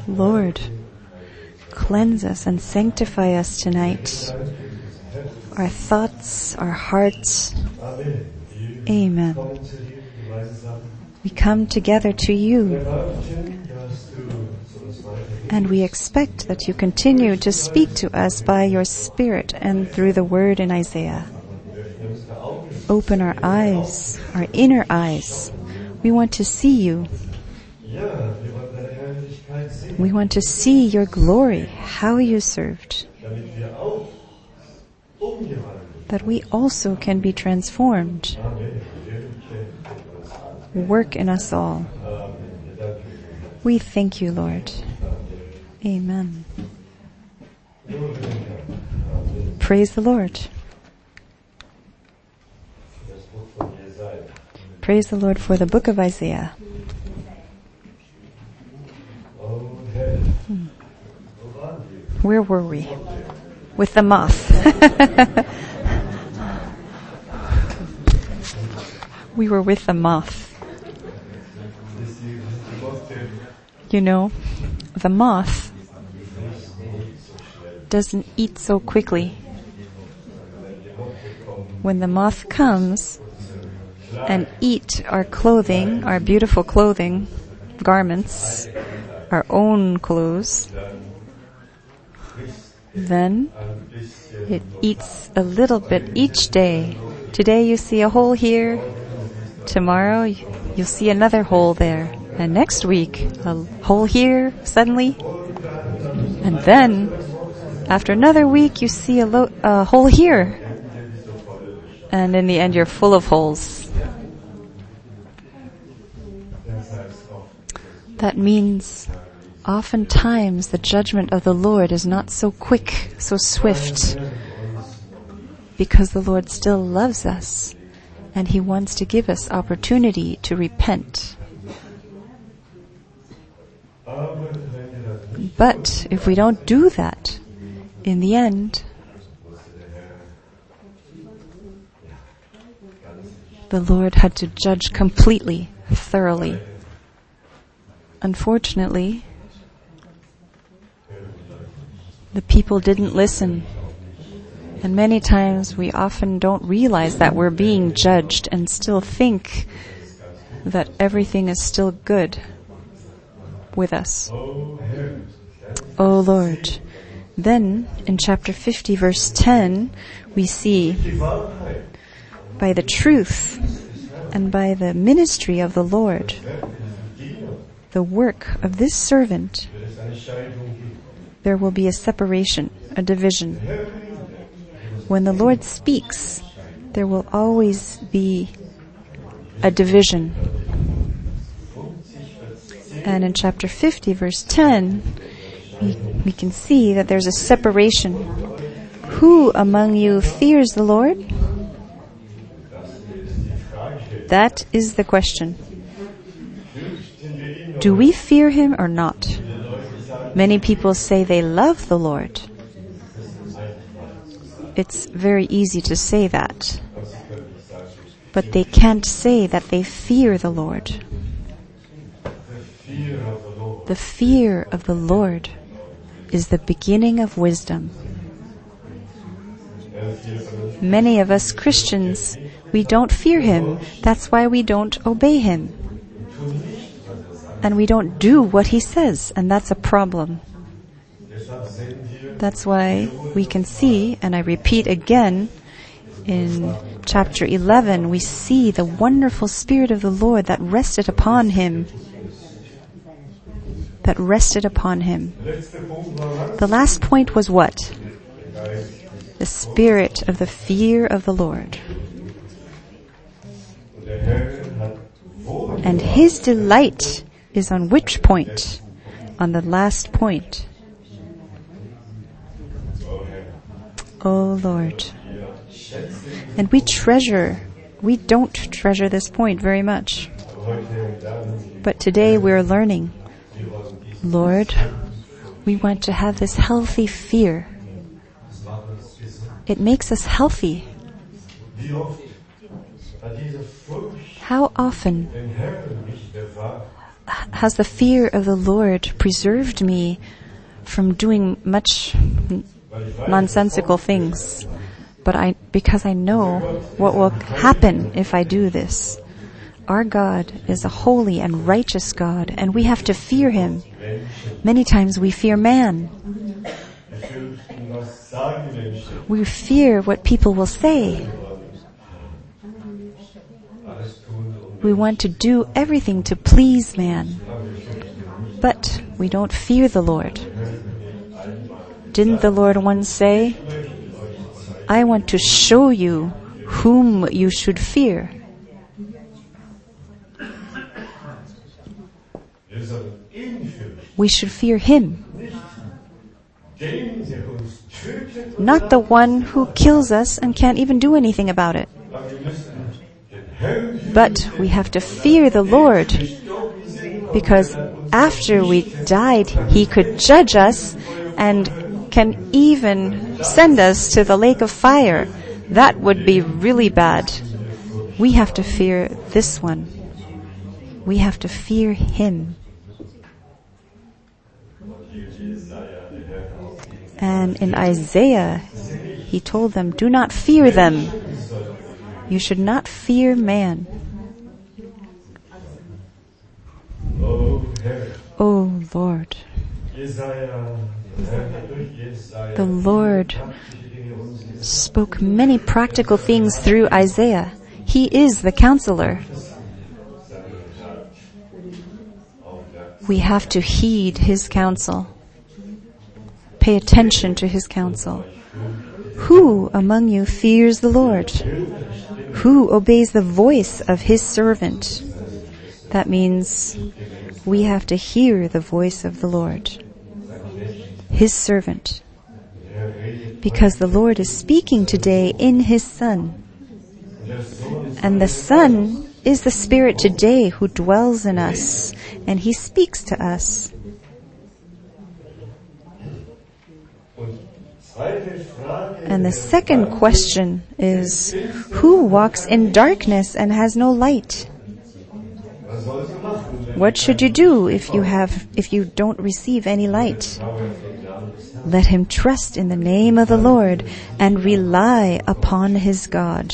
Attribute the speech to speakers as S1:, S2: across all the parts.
S1: Lord, cleanse us and sanctify us tonight. Our thoughts, our hearts. Amen. We come together to you, and we expect that you continue to speak to us by your Spirit and through the word in Isaiah. Open our eyes, our inner eyes. We want to see you. We want to see your glory, how you served, that we also can be transformed. Work in us all. We thank you, Lord. Amen. Praise the Lord. Praise the Lord for the book of Isaiah. Where were we? With the moth. We were with the moth. You know, the moth doesn't eat so quickly. When the moth comes and eat our clothing, our beautiful clothing, garments, our own clothes, then it eats a little bit each day. Today you see a hole here, tomorrow you'll see another hole there, and next week a hole here suddenly, and then after another week you see a hole here, and in the end you're full of holes. That means oftentimes the judgment of the Lord is not so quick, so swift, because the Lord still loves us and He wants to give us opportunity to repent. But if we don't do that, in the end, the Lord had to judge completely, thoroughly. Unfortunately, the people didn't listen. And many times we often don't realize that we're being judged and still think that everything is still good with us. Oh Lord. Then in chapter 50 verse 10 we see, by the truth and by the ministry of the Lord, the work of this servant, there will be a separation, a division. When the Lord speaks, there will always be a division. And in chapter 50, verse 10, we can see that there's a separation. Who among you fears the Lord? That is the question. Do we fear Him or not? Many people say they love the Lord. It's very easy to say that. But they can't say that they fear the Lord. The fear of the Lord is the beginning of wisdom. Many of us Christians, we don't fear Him. That's why we don't obey Him. And we don't do what He says, and that's a problem. That's why we can see, and I repeat again, in chapter 11, we see the wonderful Spirit of the Lord that rested upon Him. That rested upon Him. The last point was what? The spirit of the fear of the Lord. And His delight is on which point? On the last point. Oh Lord. And we don't treasure this point very much. But today we're learning. Lord, we want to have this healthy fear. It makes us healthy. How often has the fear of the Lord preserved me from doing much nonsensical things? Because I know what will happen if I do this. Our God is a holy and righteous God, and we have to fear Him. Many times we fear man. We fear what people will say. We want to do everything to please man. But we don't fear the Lord. Didn't the Lord once say, I want to show you whom you should fear? We should fear Him. Not the one who kills us and can't even do anything about it. But we have to fear the Lord, because after we died, He could judge us and can even send us to the lake of fire. That would be really bad. We have to fear this one. We have to fear Him. And in Isaiah, He told them, do not fear them. You should not fear man. Oh Lord. The Lord spoke many practical things through Isaiah. He is the counselor. We have to heed His counsel. Pay attention to His counsel. Who among you fears the Lord? Who obeys the voice of His servant? That means we have to hear the voice of the Lord, His servant. Because the Lord is speaking today in His Son. And the Son is the Spirit today who dwells in us, and He speaks to us. And the second question is, who walks in darkness and has no light? What should you do if you don't receive any light? Let him trust in the name of the Lord and rely upon his God.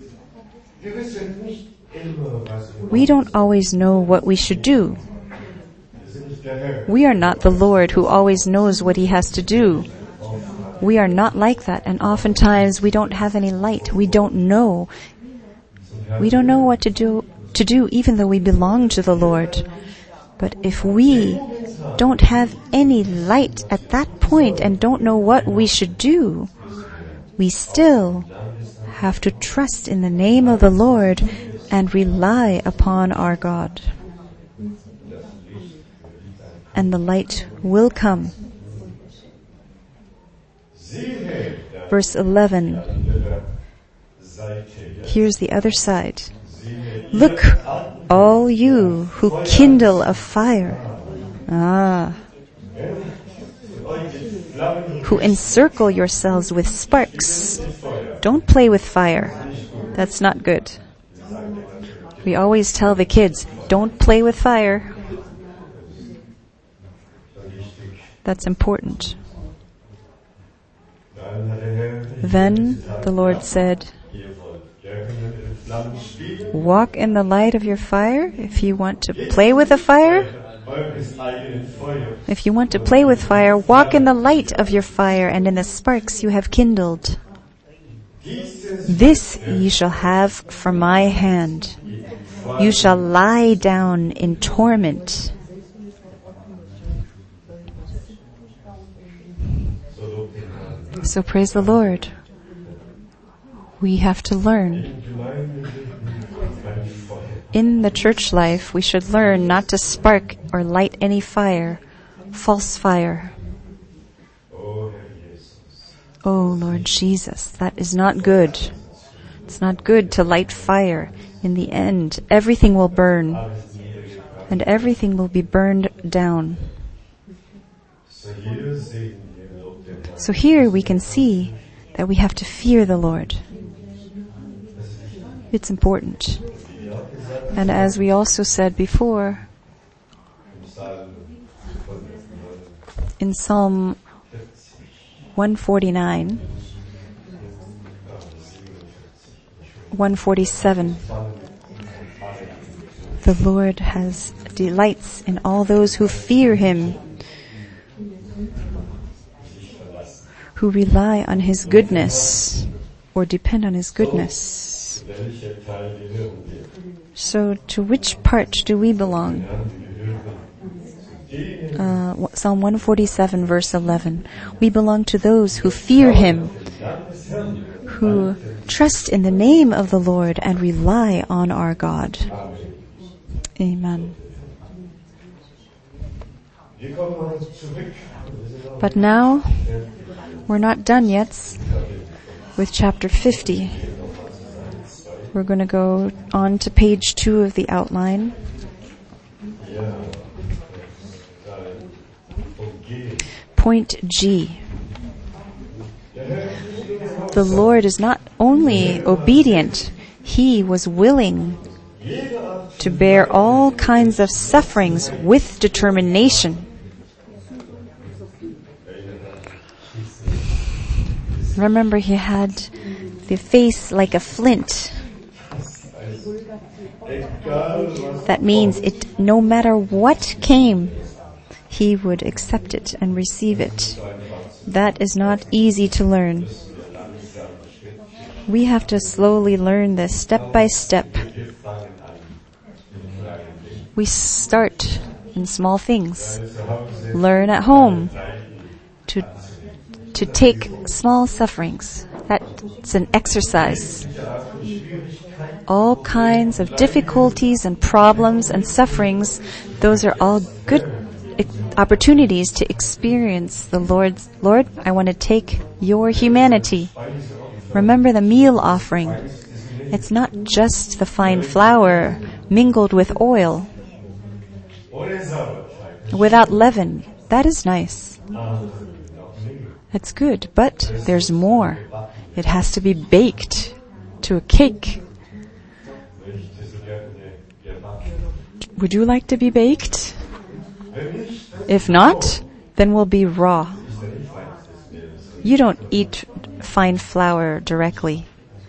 S1: We don't always know what we should do. We are not the Lord who always knows what He has to do. We are not like that, and oftentimes we don't have any light. We don't know. We don't know what to do even though we belong to the Lord. But if we don't have any light at that point and don't know what we should do, we still have to trust in the name of the Lord and rely upon our God. And the light will come. Verse 11. Here's the other side. Look, all you who kindle a fire. Who encircle yourselves with sparks. Don't play with fire. That's not good. We always tell the kids, don't play with fire. That's important. Then the Lord said, walk in the light of your fire. If you want to play with the fire, walk in the light of your fire and in the sparks you have kindled. This ye shall have from my hand. You shall lie down in torment. So praise the Lord. We have to learn. In the church life, we should learn not to spark or light any fire, false fire. Oh, Lord Jesus, that is not good. It's not good to light fire. In the end, everything will burn, and everything will be burned down. So here we can see that we have to fear the Lord. It's important. And as we also said before, In Psalm 149, 147, the Lord has delights in all those who fear Him, who rely on His goodness or depend on His goodness. So to which part do we belong? Psalm 147 verse 11. We belong to those who fear Him, who trust in the name of the Lord and rely on our God. Amen. But now, we're not done yet with chapter 50. We're going to go on to page 2 of the outline. Point G. The Lord is not only obedient, He was willing to bear all kinds of sufferings with determination. Remember, He had the face like a flint. That means no matter what came, He would accept it and receive it. That is not easy to learn. We have to slowly learn this step by step. We start in small things. Learn at home to take small sufferings. That's an exercise. All kinds of difficulties and problems and sufferings, those are all good opportunities to experience the Lord, I want to take your humanity. Remember the meal offering. It's not just the fine flour mingled with oil, without leaven. That is nice. It's good, but there's more. It has to be baked to a cake. Would you like to be baked? If not, then we'll be raw. You don't eat fine flour directly.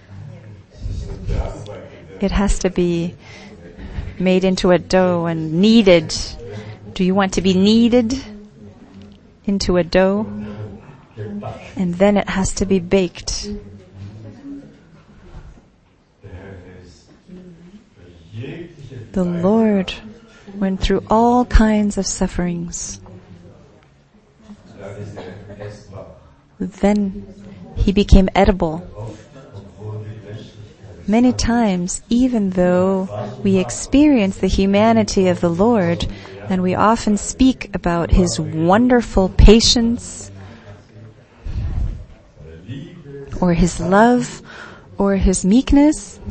S1: It has to be made into a dough and kneaded. Do you want to be kneaded into a dough? And then it has to be baked. The Lord went through all kinds of sufferings. Then He became edible. Many times, even though we experience the humanity of the Lord, and we often speak about His wonderful patience, or His love, or His meekness,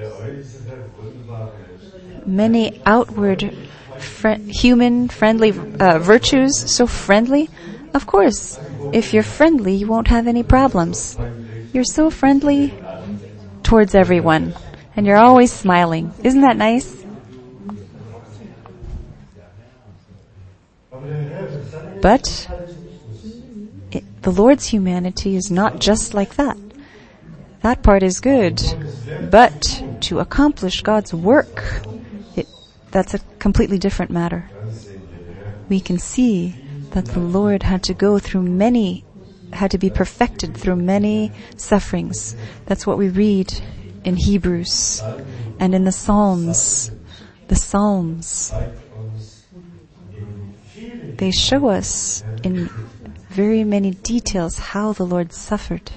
S1: many outward human-friendly virtues, so friendly. Of course, if you're friendly, you won't have any problems. You're so friendly towards everyone, and you're always smiling. Isn't that nice? But the Lord's humanity is not just like that. That part is good. But to accomplish God's work, that's a completely different matter. We can see that the Lord had to be perfected through many sufferings. That's what we read in Hebrews and in the Psalms. The Psalms, they show us in very many details how the Lord suffered.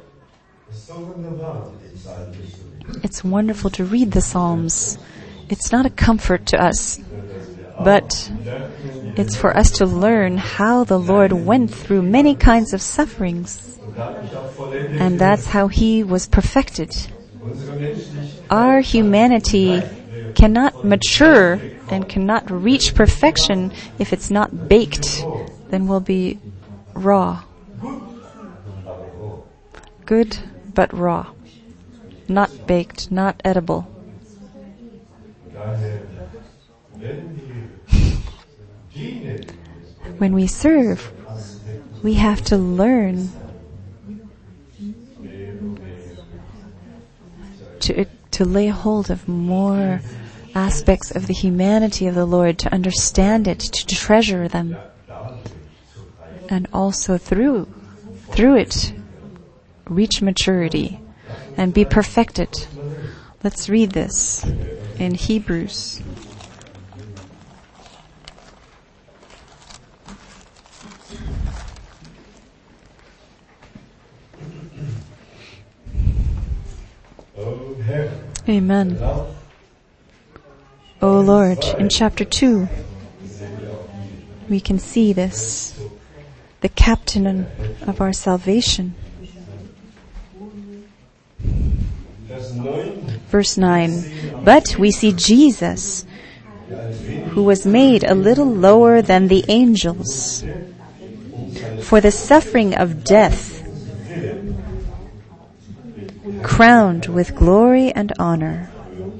S1: It's wonderful to read the Psalms. It's not a comfort to us, but it's for us to learn how the Lord went through many kinds of sufferings. And that's how He was perfected. Our humanity cannot mature and cannot reach perfection if it's not baked. Then we'll be raw. Good, but raw. Not baked, not edible. When we serve, we have to learn to lay hold of more aspects of the humanity of the Lord, to understand it, to treasure them, and also through it reach maturity and be perfected. Let's read this in Hebrews. Amen. O Lord, in chapter 2, we can see this, the captain of our salvation. Verse 9, but we see Jesus, who was made a little lower than the angels, for the suffering of death, crowned with glory and honor.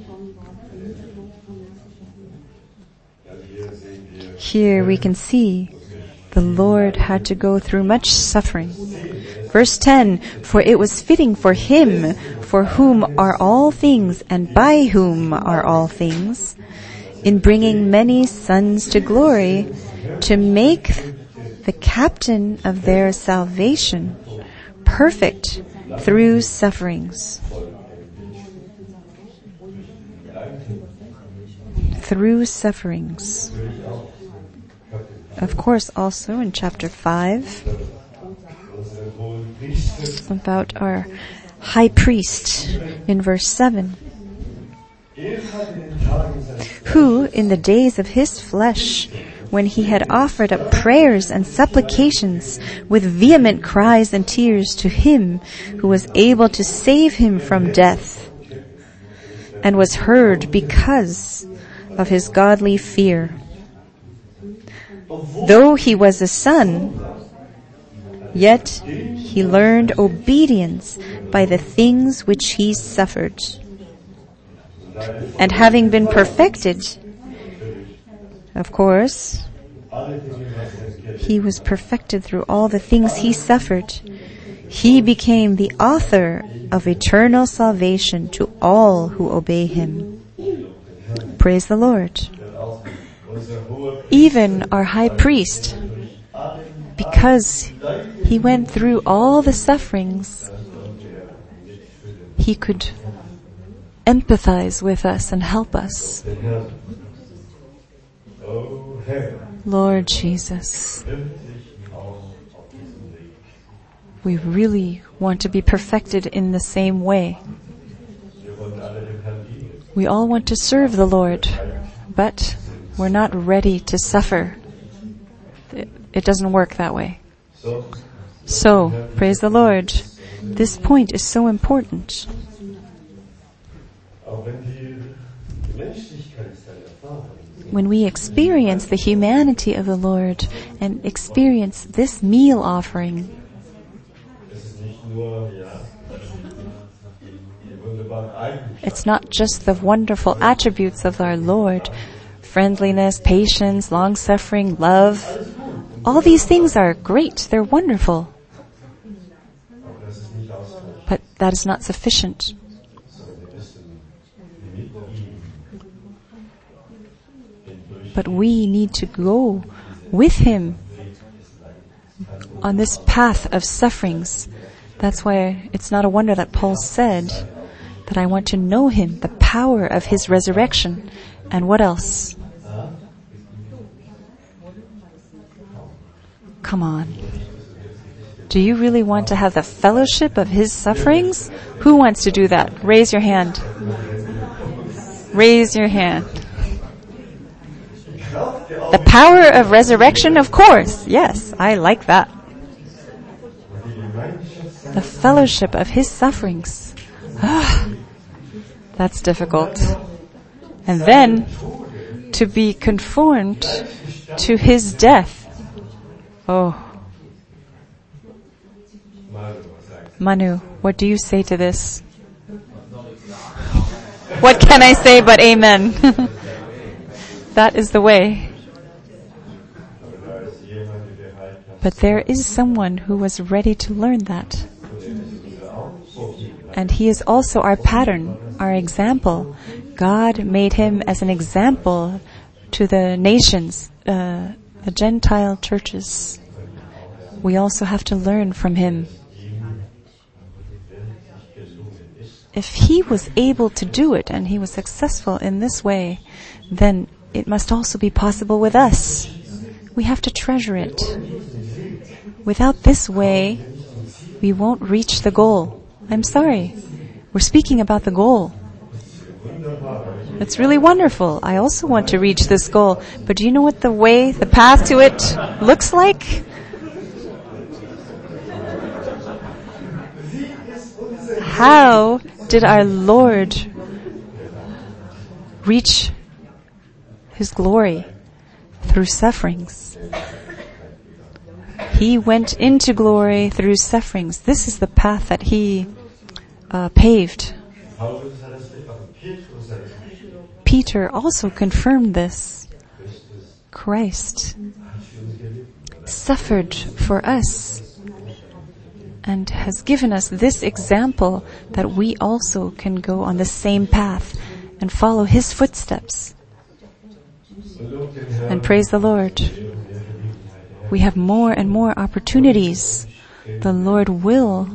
S1: Here we can see the Lord had to go through much suffering. Verse 10, for it was fitting for him, for whom are all things and by whom are all things, in bringing many sons to glory, to make the captain of their salvation perfect through sufferings. Through sufferings. Of course, also in chapter 5, about our high priest in verse 7, who in the days of his flesh, when he had offered up prayers and supplications with vehement cries and tears to him who was able to save him from death, and was heard because of his godly fear. Though he was a son, yet he learned obedience by the things which he suffered. And having been perfected, of course, he was perfected through all the things he suffered. He became the author of eternal salvation to all who obey him. Praise the Lord. Even our high priest, because he went through all the sufferings, he could empathize with us and help us. Lord Jesus, we really want to be perfected in the same way. We all want to serve the Lord, but we're not ready to suffer. It doesn't work that way. So, praise the Lord. This point is so important. When we experience the humanity of the Lord and experience this meal offering, it's not just the wonderful attributes of our Lord, friendliness, patience, long-suffering, love. All these things are great. They're wonderful. But that is not sufficient. But we need to go with him on this path of sufferings. That's why it's not a wonder that Paul said that I want to know him, the power of his resurrection. And what else? Come on. Do you really want to have the fellowship of his sufferings? Who wants to do that? Raise your hand. Raise your hand. The power of resurrection, of course. Yes, I like that. The fellowship of his sufferings. That's difficult. And then to be conformed to his death. Oh. Manu, what do you say to this? What can I say but amen? That is the way. But there is someone who was ready to learn that. And he is also our pattern, our example. God made him as an example to the nations, the Gentile churches. We also have to learn from him. If he was able to do it and he was successful in this way, then it must also be possible with us. We have to treasure it. Without this way, we won't reach the goal. I'm sorry. We're speaking about the goal. It's really wonderful. I also want to reach this goal. But do you know what the path to it looks like? How did our Lord reach his glory? Through sufferings. He went into glory through sufferings. This is the path that he paved. Peter also confirmed this. Christ suffered for us and has given us this example that we also can go on the same path and follow his footsteps. And praise the Lord. We have more and more opportunities. The Lord will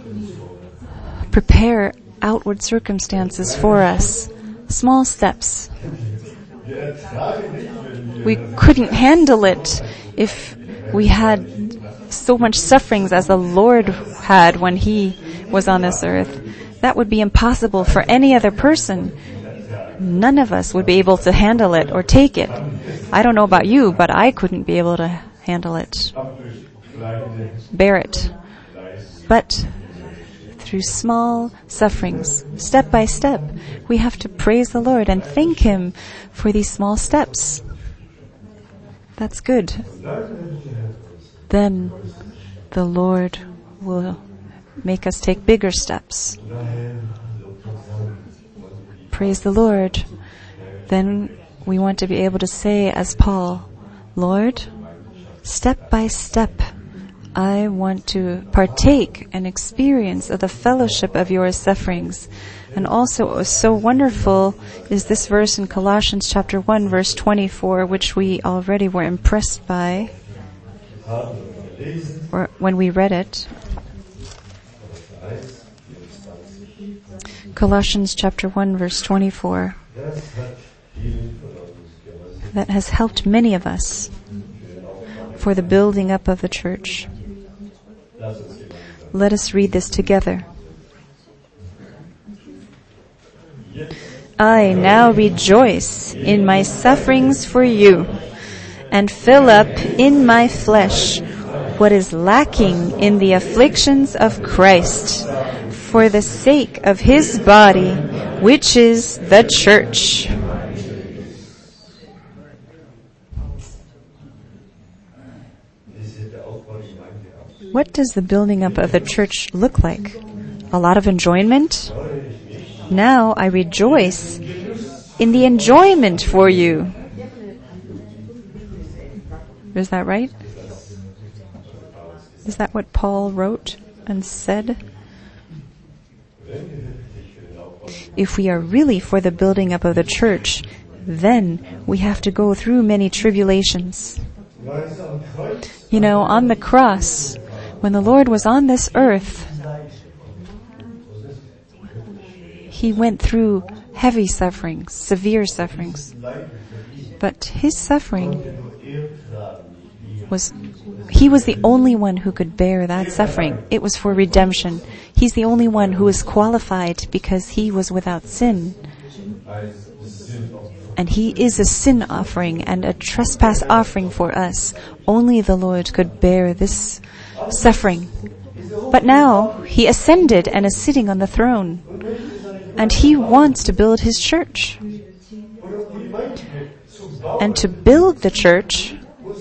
S1: prepare outward circumstances for us. Small steps. We couldn't handle it if we had so much sufferings as the Lord had when he was on this earth. That would be impossible for any other person. None of us would be able to handle it or take it. I don't know about you, but I couldn't be able to handle it, bear it. But through small sufferings, step by step, we have to praise the Lord and thank him for these small steps. That's good. Then the Lord will make us take bigger steps. Praise the Lord. Then we want to be able to say as Paul, Lord, step by step, I want to partake and experience of the fellowship of your sufferings. And also what was so wonderful is this verse in Colossians chapter 1 verse 24, which we already were impressed by or when we read it. Colossians chapter 1 verse 24. That has helped many of us for the building up of the church. Let us read this together. I now rejoice in my sufferings for you, and fill up in my flesh what is lacking in the afflictions of Christ, for the sake of his body, which is the church. What does the building up of the church look like? A lot of enjoyment? Now I rejoice in the enjoyment for you. Is that right? Is that what Paul wrote and said? If we are really for the building up of the church, then we have to go through many tribulations. You know, on the cross, when the Lord was on this earth, he went through heavy sufferings, severe sufferings. But his suffering he was the only one who could bear that suffering. It was for redemption. He's the only one who is qualified because he was without sin. And he is a sin offering and a trespass offering for us. Only the Lord could bear this suffering. But now he ascended and is sitting on the throne. And he wants to build his church. And to build the church,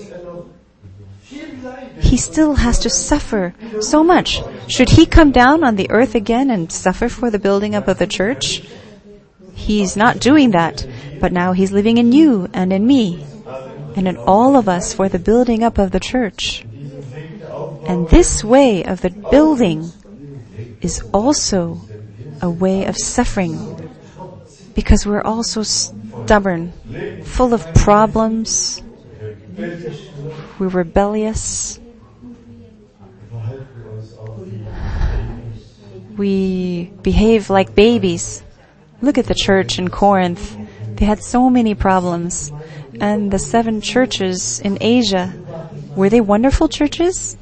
S1: he still has to suffer so much. Should he come down on the earth again and suffer for the building up of the church? He's not doing that. But now he's living in you and in me and in all of us for the building up of the church. And this way of the building is also a way of suffering, because we're all so stubborn, full of problems, we're rebellious, we behave like babies. Look at the church in Corinth. They had so many problems. And the 7 churches in Asia, were they wonderful churches?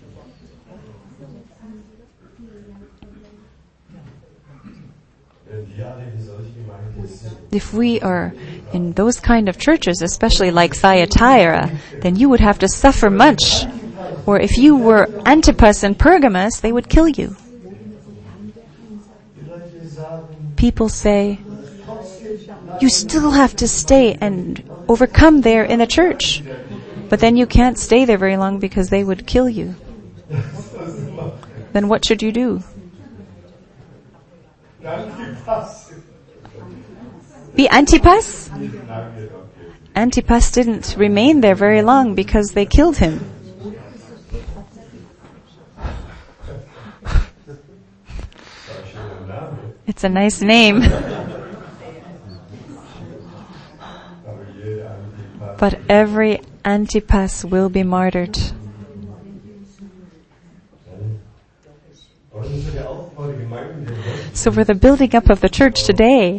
S1: If we are in those kind of churches, especially like Thyatira, then you would have to suffer much. Or if you were Antipas and Pergamos, they would kill you. People say, you still have to stay and overcome there in the church. But then you can't stay there very long because they would kill you. Then what should you do? Be Antipas? Antipas didn't remain there very long because they killed him. It's a nice name. But every Antipas will be martyred. So for the building up of the church today,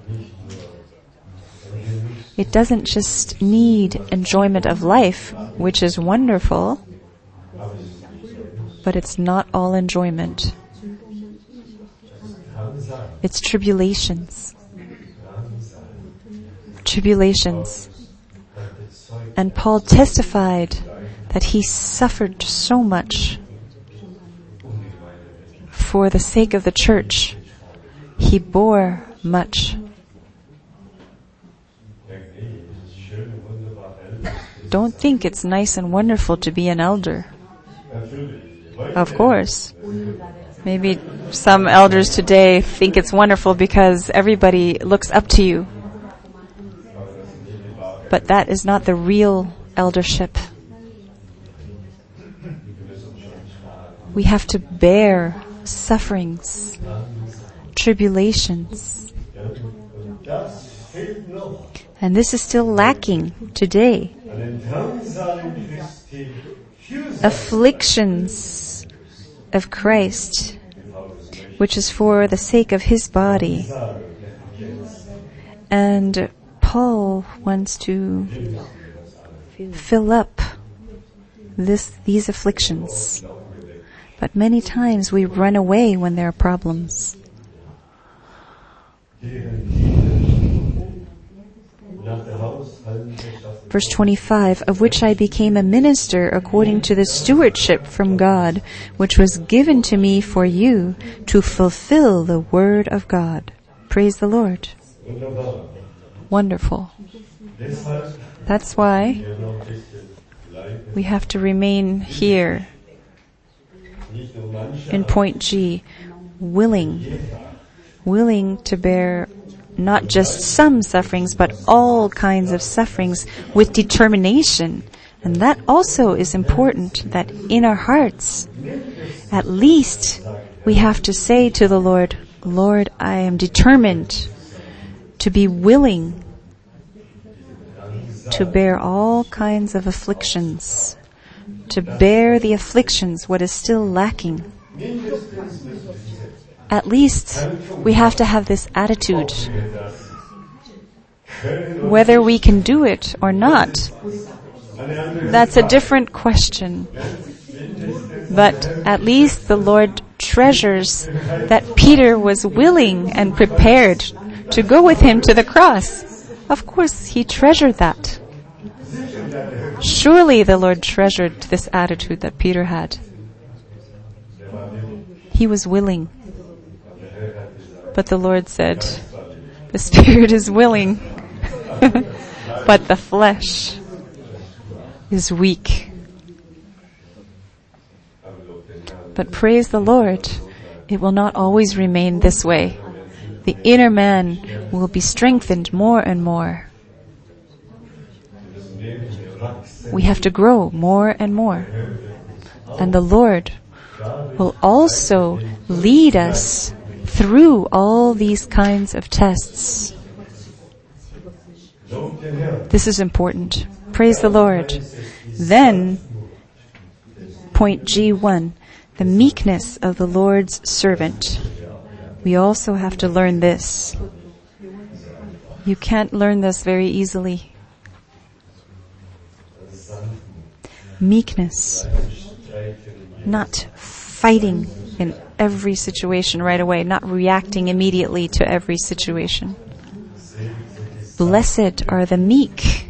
S1: it doesn't just need enjoyment of life, which is wonderful, but it's not all enjoyment. It's tribulations. Tribulations. And Paul testified that he suffered so much for the sake of the church. He bore much. Don't think it's nice and wonderful to be an elder. Of course. Maybe some elders today think it's wonderful because everybody looks up to you. But that is not the real eldership. We have to bear sufferings, tribulations. And this is still lacking today. Afflictions of Christ, which is for the sake of His body. And Paul wants to fill up these afflictions. But many times we run away when there are problems. Verse 25, of which I became a minister according to the stewardship from God, which was given to me for you to fulfill the word of God. Praise the Lord. Wonderful. That's why we have to remain here in point G, willing to bear not just some sufferings, but all kinds of sufferings with determination. And that also is important, that in our hearts, at least we have to say to the Lord, Lord, I am determined to be willing to bear all kinds of afflictions, to bear the afflictions, what is still lacking. At least we have to have this attitude. Whether we can do it or not, that's a different question. But at least the Lord treasures that Peter was willing and prepared to go with him to the cross. Of course, he treasured that. Surely the Lord treasured this attitude that Peter had. He was willing. But the Lord said, the spirit is willing, but the flesh is weak. But praise the Lord, it will not always remain this way. The inner man will be strengthened more and more. We have to grow more and more. And the Lord will also lead us through all these kinds of tests. This is important. Praise the Lord. Then, point G1, the meekness of the Lord's servant. We also have to learn this. You can't learn this very easily. Meekness. Not fighting in every situation right away, not reacting immediately to every situation. Blessed are the meek.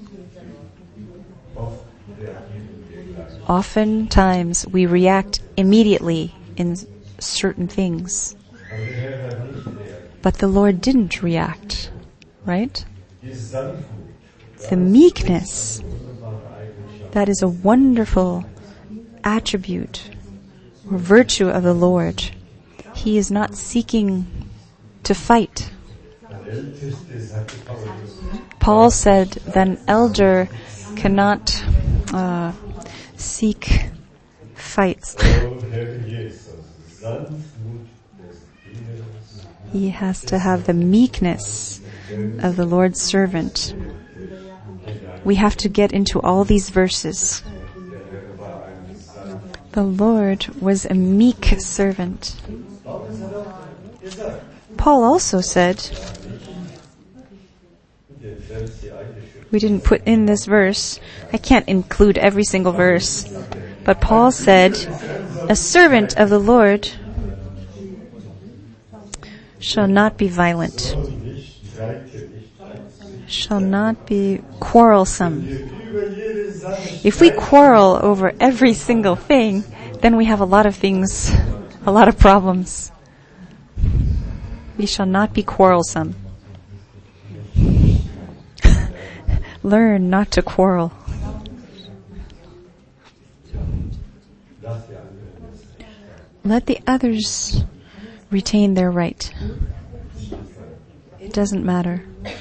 S1: Oftentimes we react immediately in certain things. But the Lord didn't react, right? The meekness, that is a wonderful attribute or virtue of the Lord. He is not seeking to fight. Paul said that an elder cannot seek fights. He has to have the meekness of the Lord's servant. We have to get into all these verses. The Lord was a meek servant. Paul also said, we didn't put in this verse, I can't include every single verse, but Paul said, a servant of the Lord shall not be violent, shall not be quarrelsome. If we quarrel over every single thing, then we have a lot of things, a lot of problems. We shall not be quarrelsome. Learn not to quarrel. Let the others retain their right. It doesn't matter.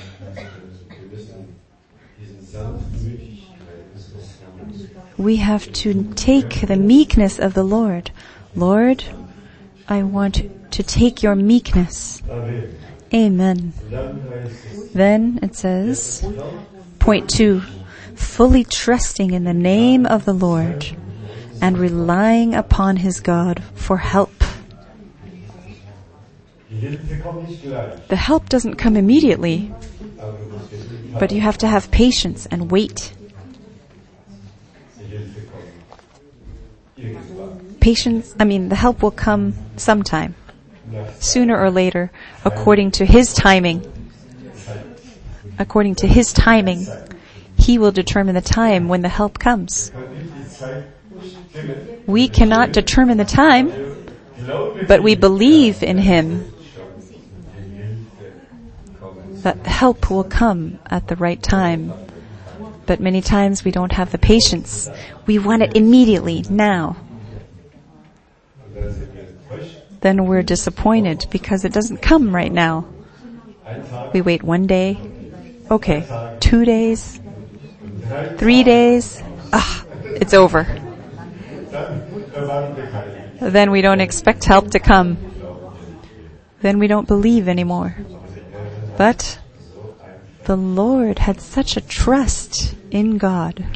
S1: We have to take the meekness of the Lord. Lord, I want to take your meekness. Amen. Then it says, point 2, fully trusting in the name of the Lord and relying upon his God for help. The help doesn't come immediately, but you have to have patience and wait. The help will come sometime, sooner or later, according to his timing. According to his timing, he will determine the time when the help comes. We cannot determine the time, but we believe in him that help will come at the right time. But many times we don't have the patience. We want it immediately, now. Then we're disappointed because it doesn't come right now. We wait 1 day, okay, 2 days, 3 days, it's over. Then we don't expect help to come. Then we don't believe anymore. But the Lord had such a trust in God.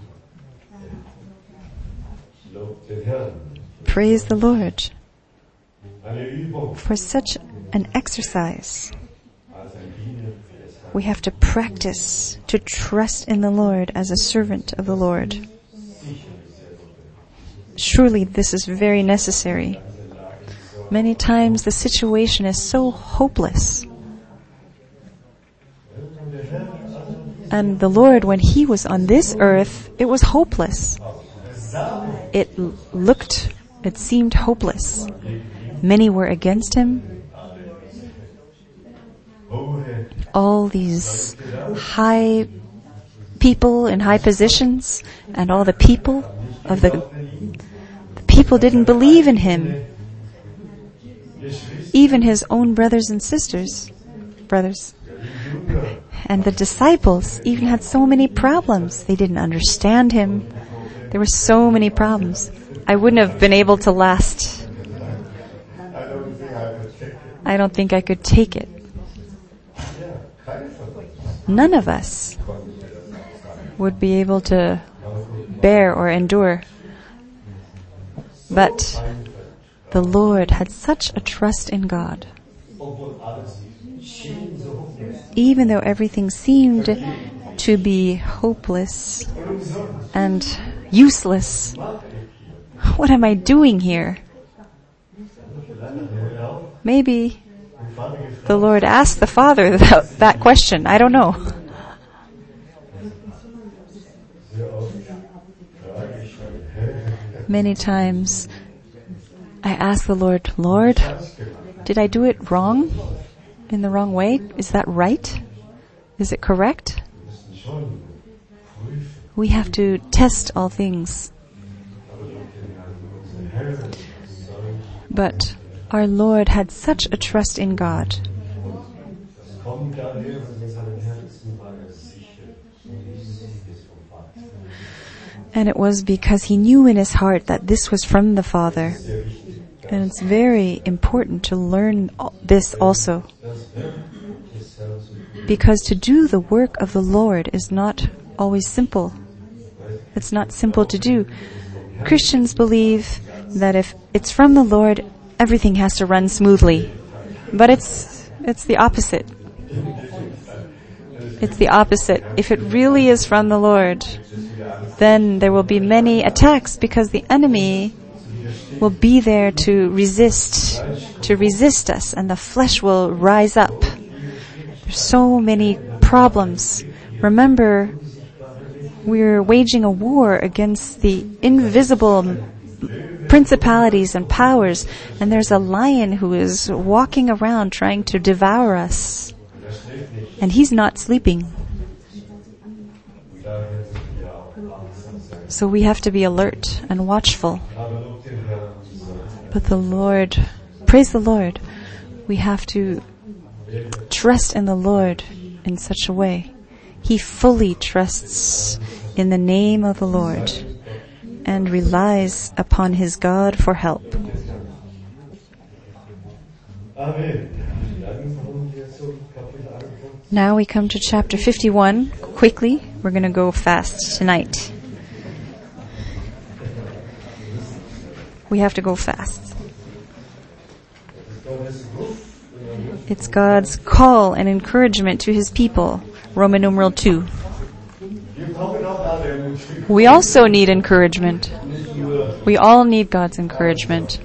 S1: Praise the Lord for such an exercise. We have to practice to trust in the Lord as a servant of the Lord. Surely this is very necessary. Many times the situation is so hopeless. And the Lord, when he was on this earth, it was hopeless. It seemed hopeless. Many were against him. All these high people in high positions and all the people didn't believe in him. Even his own brothers and sisters, and the disciples even had so many problems. They didn't understand him. There were so many problems. I wouldn't have been able to last. I don't think I could take it. None of us would be able to bear or endure. But the Lord had such a trust in God. Even though everything seemed to be hopeless and useless, what am I doing here? Maybe the Lord asked the Father that question. I don't know. Many times I ask the Lord, Lord, did I do it wrong? In the wrong way? Is that right? Is it correct? We have to test all things. But our Lord had such a trust in God. And it was because he knew in his heart that this was from the Father. And it's very important to learn this also. Because to do the work of the Lord is not always simple. It's not simple to do. Christians believe that if it's from the Lord, everything has to run smoothly. But it's the opposite. It's the opposite. If it really is from the Lord, then there will be many attacks because the enemy will be there to resist us, and the flesh will rise up. There's so many problems. Remember, we're waging a war against the invisible principalities and powers, and there's a lion who is walking around trying to devour us, and he's not sleeping. So we have to be alert and watchful. But the Lord, praise the Lord, we have to trust in the Lord in such a way. He fully trusts in the name of the Lord and relies upon his God for help. Now we come to chapter 51. Quickly, we're going to go fast tonight. We have to go fast. It's God's call and encouragement to his people. Roman numeral 2. We also need encouragement. We all need God's encouragement.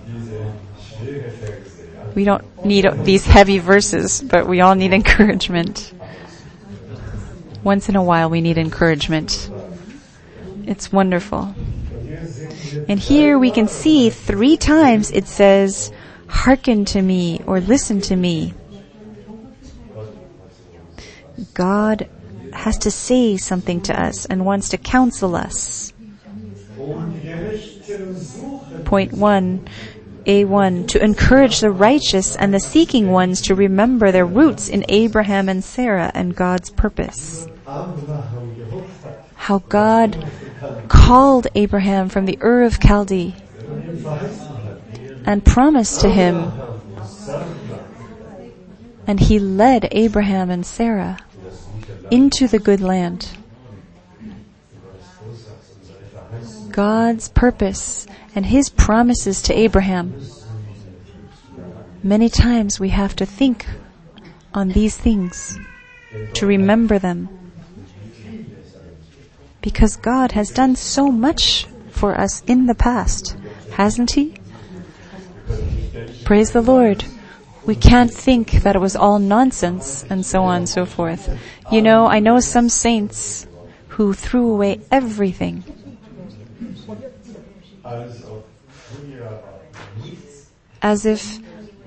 S1: We don't need these heavy verses, but we all need encouragement. Once in a while we need encouragement. It's wonderful. And here we can see 3 times it says, hearken to me or listen to me. God has to say something to us and wants to counsel us. Point 1, A1, to encourage the righteous and the seeking ones to remember their roots in Abraham and Sarah and God's purpose. How God called Abraham from the Ur of Chaldee and promised to him, and he led Abraham and Sarah into the good land. God's purpose and his promises to Abraham. Many times we have to think on these things, to remember them. Because God has done so much for us in the past, hasn't he? Praise the Lord. We can't think that it was all nonsense and so on and so forth. You know, I know some saints who threw away everything. As if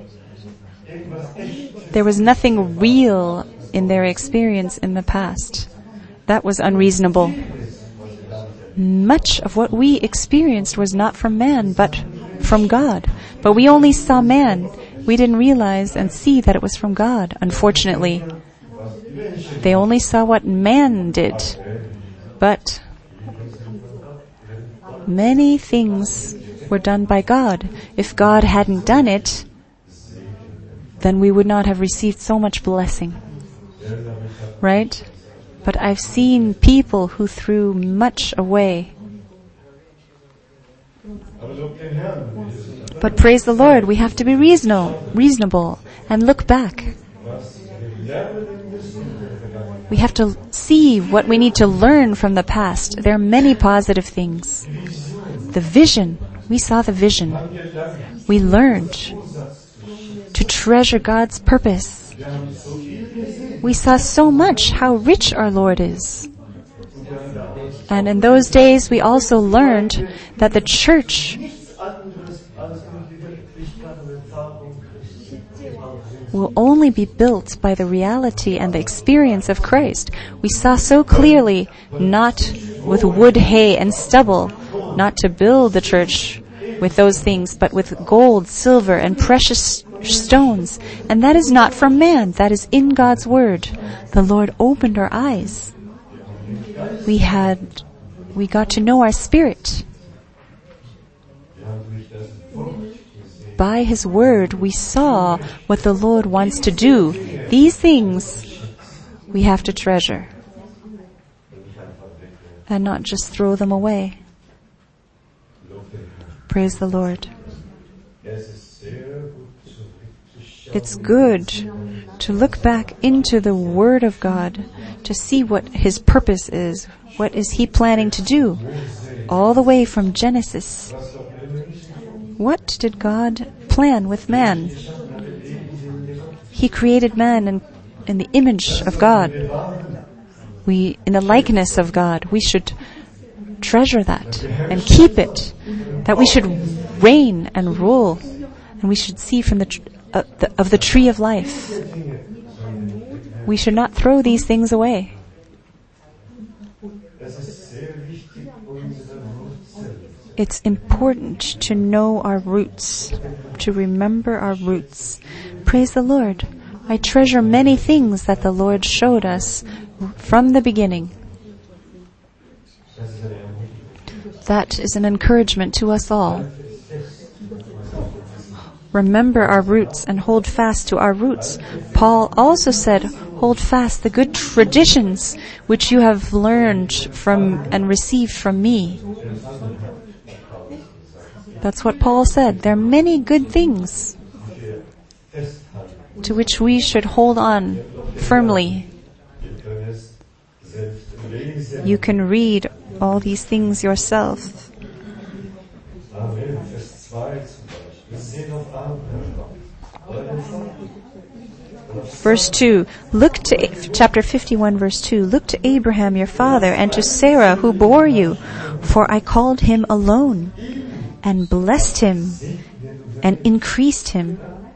S1: there was nothing real in their experience in the past. That was unreasonable. Much of what we experienced was not from man, but from God. But we only saw man. We didn't realize and see that it was from God, unfortunately. They only saw what man did. But Many things were done by God. If God hadn't done it, then we would not have received so much blessing. Right? But I've seen people who threw much away. But praise the Lord, we have to be reasonable and look back. We have to see what we need to learn from the past. There are many positive things. The vision, we saw the vision. We learned to treasure God's purpose. We saw so much how rich our Lord is. And in those days we also learned that the church will only be built by the reality and the experience of Christ. We saw so clearly, not with wood, hay, and stubble, not to build the church with those things, but with gold, silver, and precious stones. And that is not from man, that is in God's Word. The Lord opened our eyes. We got to know our spirit. By His Word, we saw what the Lord wants to do. These things we have to treasure and not just throw them away. Praise the Lord. It's good to look back into the Word of God to see what His purpose is. What is He planning to do? All the way from Genesis. What did God plan with man? He created man in the image of God. In the likeness of God. We should treasure that and keep it. That we should reign and rule. And we should see from the tree of life. We should not throw these things away. It's important to know our roots, to remember our roots. Praise the Lord. I treasure many things that the Lord showed us from the beginning. That is an encouragement to us all. Remember our roots and hold fast to our roots. Paul also said, hold fast the good traditions which you have learned from and received from me. That's what Paul said. There are many good things to which we should hold on firmly. You can read all these things yourself. Verse 2, chapter 51, verse 2, look to Abraham your father and to Sarah who bore you, for I called him alone and blessed him and increased him.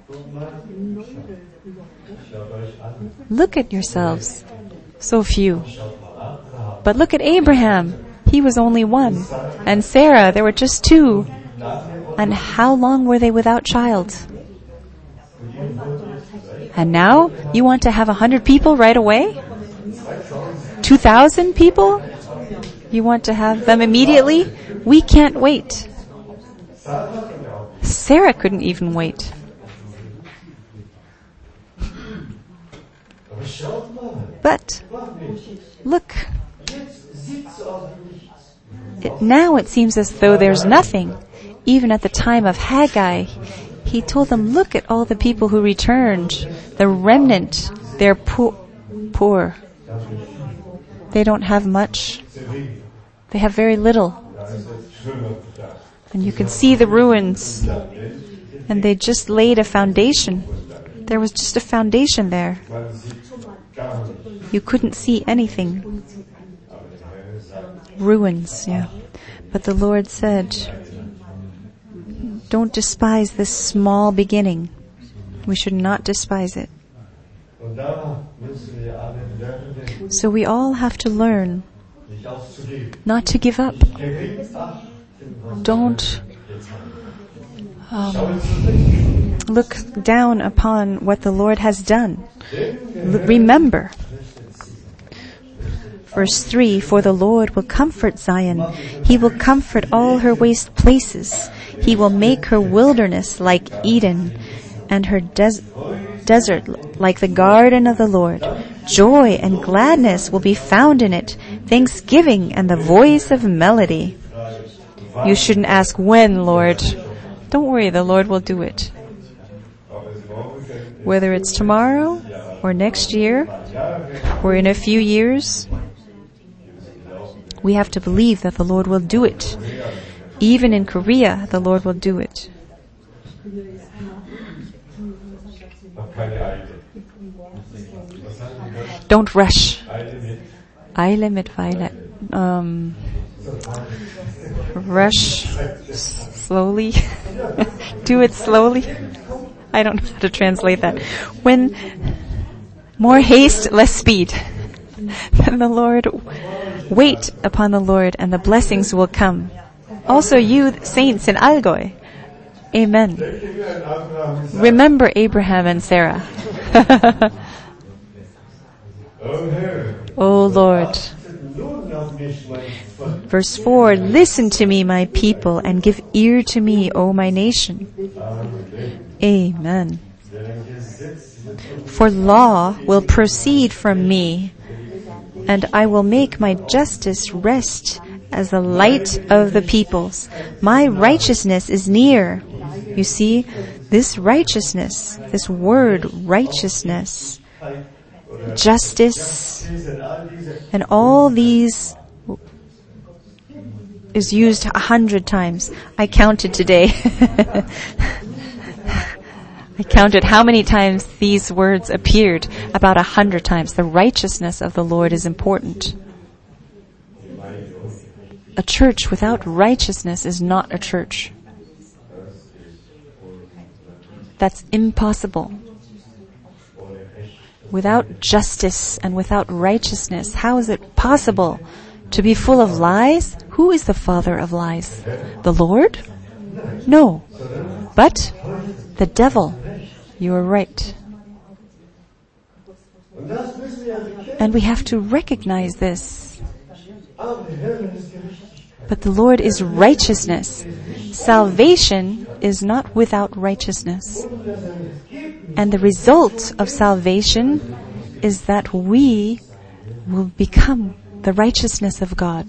S1: Look at yourselves, so few. But look at Abraham, he was only one, and Sarah, there were just two. And how long were they without child? And now you want to have 100 people right away? 2,000 people? You want to have them immediately? We can't wait. Sarah couldn't even wait. But look, now it seems as though there's nothing. Even at the time of Haggai, he told them, look at all the people who returned, the remnant, they're poor. They don't have much. They have very little. And you can see the ruins. And they just laid a foundation. There was just a foundation there. You couldn't see anything. Ruins, yeah. But the Lord said, don't despise this small beginning. We should not despise it. So we all have to learn not to give up. Don't look down upon what the Lord has done. Remember, Verse 3, for the Lord will comfort Zion. He will comfort all her waste places. He will make her wilderness like Eden, and her desert like the garden of the Lord. Joy and gladness will be found in it, thanksgiving and the voice of melody. You shouldn't ask when, Lord. Don't worry, the Lord will do it. Whether it's tomorrow, or next year, or in a few years, we have to believe that the Lord will do it. Even in Korea, the Lord will do it. Don't rush. Eile mit Weile. Rush slowly. Do it slowly. I don't know how to translate that. When more haste, less speed. Then the Lord, wait upon the Lord and the blessings will come. Also you saints in Allgäu. Amen. Remember Abraham and Sarah. O Lord. Verse 4, listen to me, my people, and give ear to me, O my nation. Amen. For law will proceed from me, and I will make my justice rest as the light of the peoples. My righteousness is near. You see, this righteousness, this word righteousness, justice, and all these is used 100 times. I counted today. I counted how many times these words appeared. About 100 times. The righteousness of the Lord is important. A church without righteousness is not a church. That's impossible. Without justice and without righteousness, how is it possible to be full of lies? Who is the father of lies? The Lord? No. But the devil. You are right. And we have to recognize this. But the Lord is righteousness. Salvation is not without righteousness. And the result of salvation is that we will become the righteousness of God.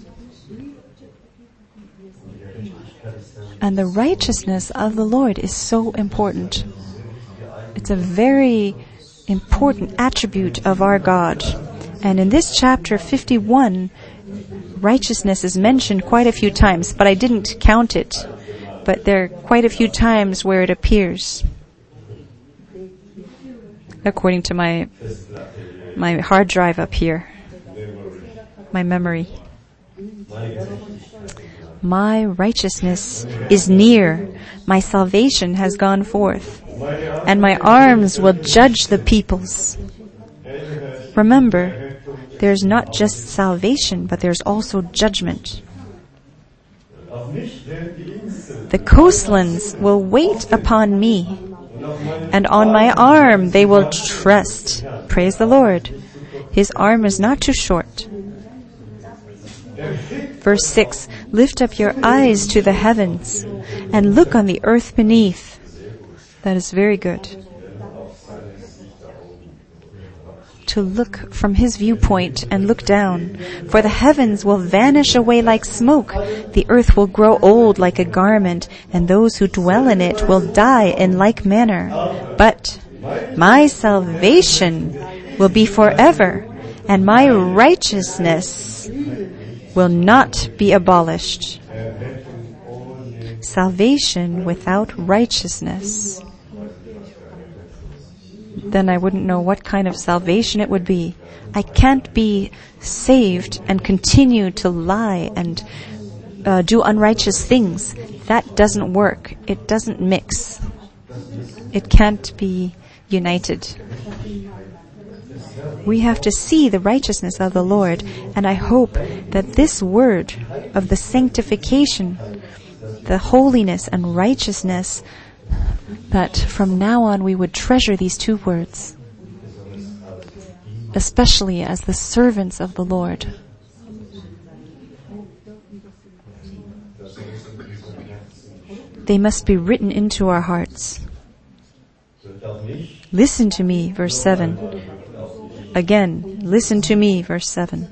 S1: And the righteousness of the Lord is so important. It's a very important attribute of our God. And in this chapter 51, righteousness is mentioned quite a few times, but I didn't count it. But there are quite a few times where it appears. According to my hard drive up here. My memory. My righteousness is near. My salvation has gone forth. And my arms will judge the peoples. Remember, there's not just salvation, but there's also judgment. The coastlands will wait upon me, and on my arm they will trust. Praise the Lord. His arm is not too short. Verse 6, lift up your eyes to the heavens, and look on the earth beneath. That is very good. To look from his viewpoint and look down. For the heavens will vanish away like smoke. The earth will grow old like a garment, and those who dwell in it will die in like manner. But my salvation will be forever, and my righteousness will not be abolished. Salvation without righteousness. Then I wouldn't know what kind of salvation it would be. I can't be saved and continue to lie and do unrighteous things. That doesn't work. It doesn't mix. It can't be united. We have to see the righteousness of the Lord, and I hope that this word of the sanctification, the holiness and righteousness, that from now on we would treasure these two words, especially as the servants of the Lord. They must be written into our hearts. Listen to me, verse 7. Again, listen to me, verse 7.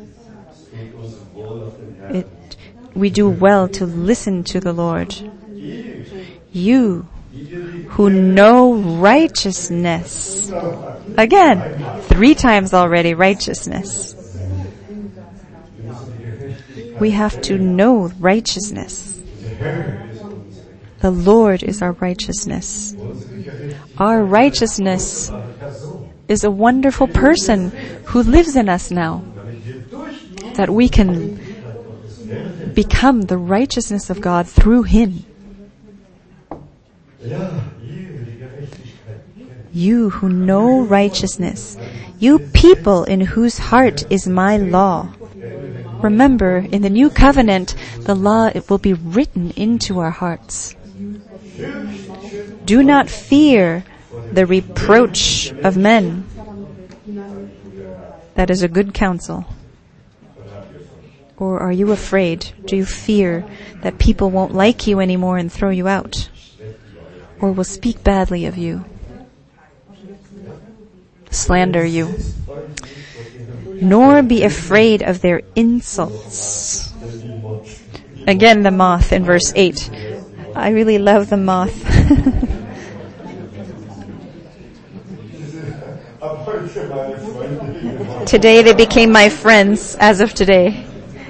S1: We do well to listen to the Lord. You who know righteousness. Again, 3 times already, righteousness. We have to know righteousness. The Lord is our righteousness. Our righteousness is a wonderful person who lives in us now, that we can become the righteousness of God through Him. You who know righteousness, you people in whose heart is my law. Remember, in the new covenant, the law, it will be written into our hearts. Do not fear the reproach of men. That is a good counsel. Or are you afraid? Do you fear that people won't like you anymore and throw you out? Or will speak badly of you? Slander you? Nor be afraid of their insults. Again, the moth in verse 8. I really love the moth. Today they became my friends as of today.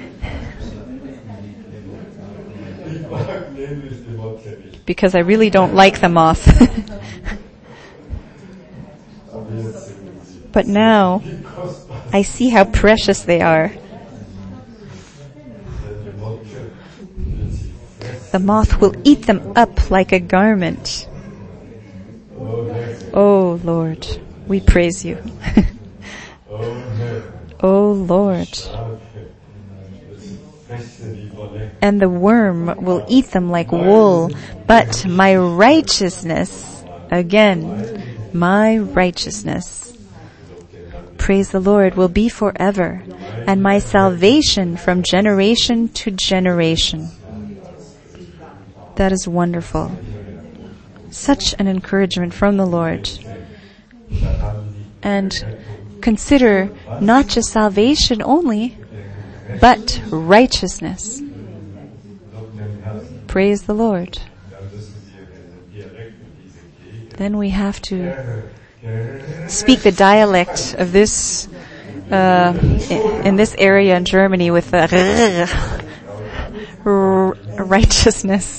S1: Because I really don't like the moth. But now I see how precious they are. The moth will eat them up like a garment. Oh Lord, we praise you. Oh Lord. And the worm will eat them like wool, but my righteousness, again, my righteousness, praise the Lord, will be forever, and my salvation from generation to generation. That is wonderful. Such an encouragement from the Lord. And consider not just salvation only, but righteousness. Praise the Lord. Then we have to speak the dialect of this, in this area in Germany with righteousness.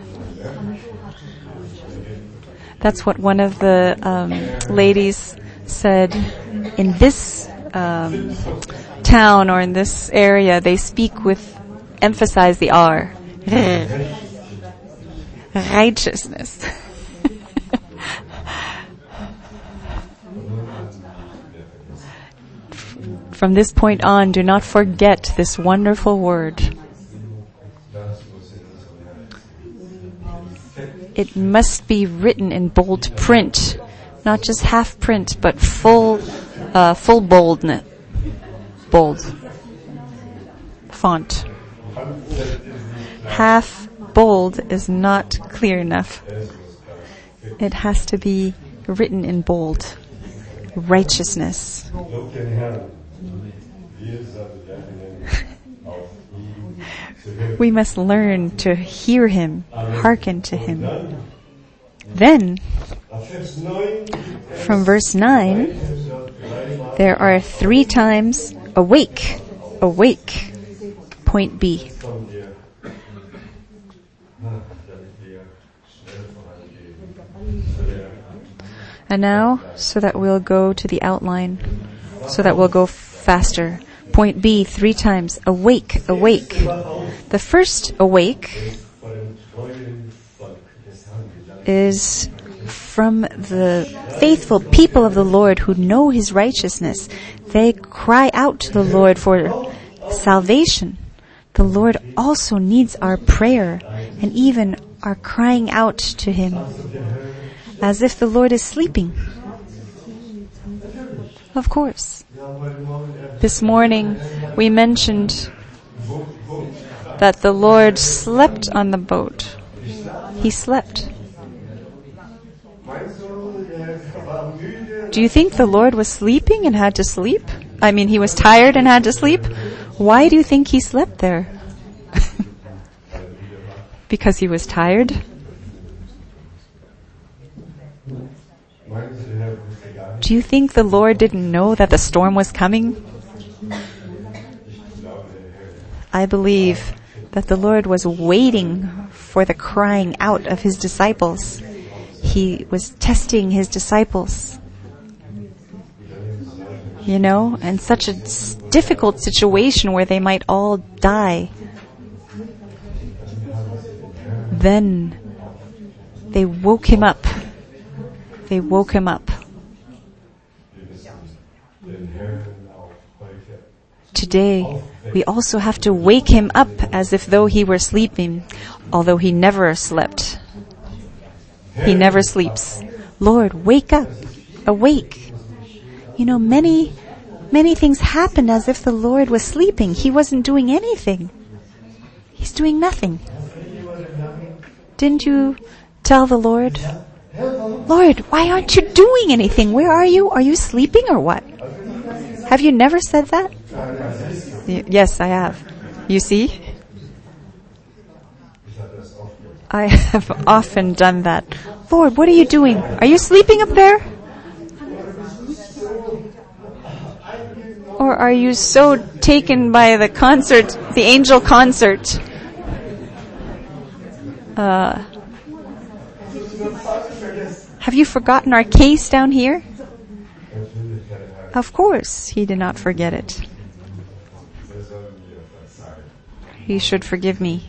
S1: That's what one of the ladies said. In this town or in this area, they speak with, emphasize the R. Righteousness. From this point on, do not forget this wonderful word. It must be written in bold print, not just half print, but full boldness. Bold. Font. Half bold is not clear enough. It has to be written in bold. Righteousness. We must learn to hear Him, hearken to Him. Then, from verse 9, there are 3 times awake, awake. Point B. And now, so that we'll go to the outline, so that we'll go faster. Point B, 3 times. Awake, awake. The first awake is from the faithful people of the Lord who know His righteousness. They cry out to the Lord for salvation. The Lord also needs our prayer and even our crying out to Him, as if the Lord is sleeping. Of course. This morning we mentioned that the Lord slept on the boat. He slept. Do you think the Lord was sleeping and had to sleep? I mean, he was tired and had to sleep? Why do you think he slept there? Because he was tired? Do you think the Lord didn't know that the storm was coming? I believe that the Lord was waiting for the crying out of his disciples. He was testing his disciples. You know, in such a difficult situation where they might all die. Then they woke him up. They woke him up. Today, we also have to wake him up as if though he were sleeping, although he never slept. He never sleeps. Lord, wake up. Awake. You know, many things happened as if the Lord was sleeping. He wasn't doing anything. He's doing nothing. Didn't you tell the Lord, Lord, why aren't you doing anything? Where are you? Are you sleeping or what? Have you never said that? Yes, I have. You see? I have often done that. Lord, what are you doing? Are you sleeping up there? Or are you so taken by the concert, the angel concert? Have you forgotten our case down here? Of course, he did not forget it. He should forgive me.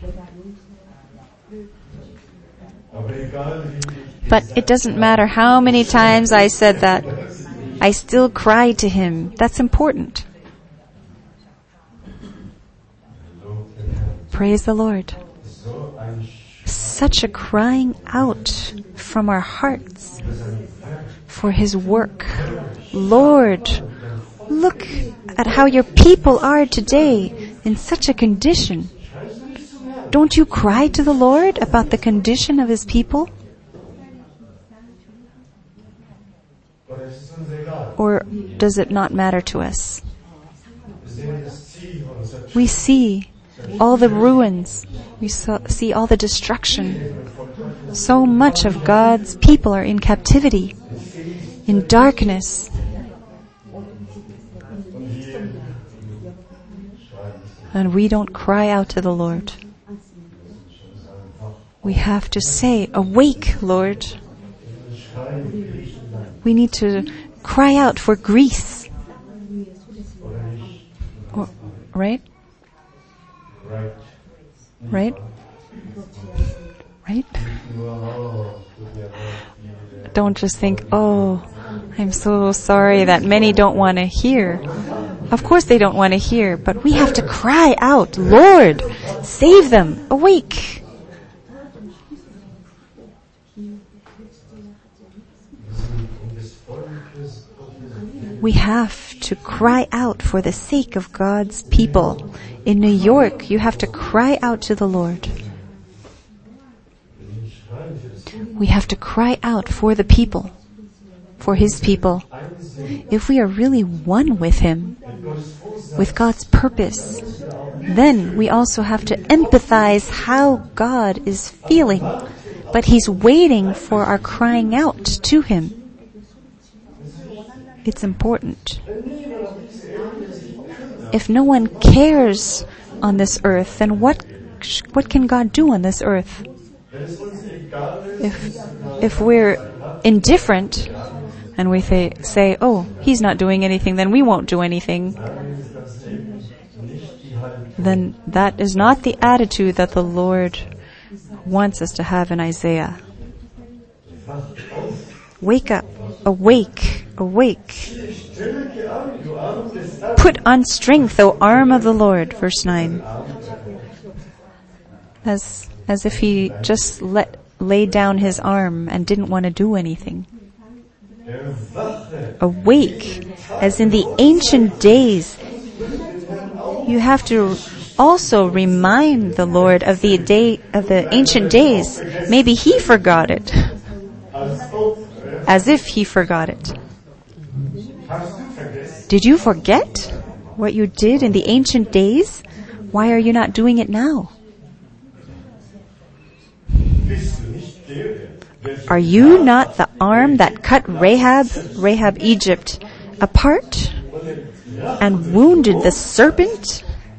S1: But it doesn't matter how many times I said that. I still cried to him. That's important. Praise the Lord. Such a crying out from our hearts for his work. Lord, look at how your people are today in such a condition. Don't you cry to the Lord about the condition of his people? Or does it not matter to us? We see all the ruins. We see all the destruction. So much of God's people are in captivity, in darkness. And we don't cry out to the Lord. We have to say, awake, Lord. We need to cry out for Greece. Right? Right? Right? Don't just think, oh, I'm so sorry that many don't want to hear. Of course they don't want to hear, but we have to cry out, Lord, save them, awake. We have to cry out for the sake of God's people. In New York, you have to cry out to the Lord. We have to cry out for the people, for his people. If we are really one with him, with God's purpose, then we also have to empathize how God is feeling. But he's waiting for our crying out to him. It's important. If no one cares on this earth, then what can God do on this earth? If we're indifferent and we say, oh, he's not doing anything, then we won't do anything, then that is not the attitude that the Lord wants us to have in Isaiah. Wake up, awake, awake. Put on strength, O arm of the Lord, verse 9. As if he just laid down his arm and didn't want to do anything. Awake, as in the ancient days. You have to also remind the Lord of the ancient days. Maybe he forgot it. As if he forgot it. Did you forget what you did in the ancient days? Why are you not doing it now? Are you not the arm that cut Rahab Egypt, apart and wounded the serpent?